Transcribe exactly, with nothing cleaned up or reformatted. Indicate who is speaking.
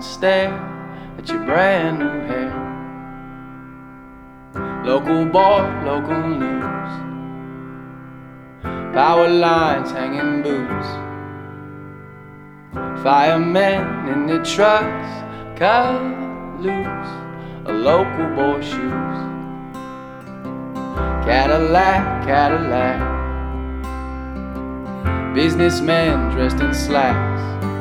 Speaker 1: and stare at your brand new hair. Local boy, local news, power lines hanging boots, firemen in the trucks cut loose a local boy's shoes. Cadillac, Cadillac, businessmen dressed in slacks,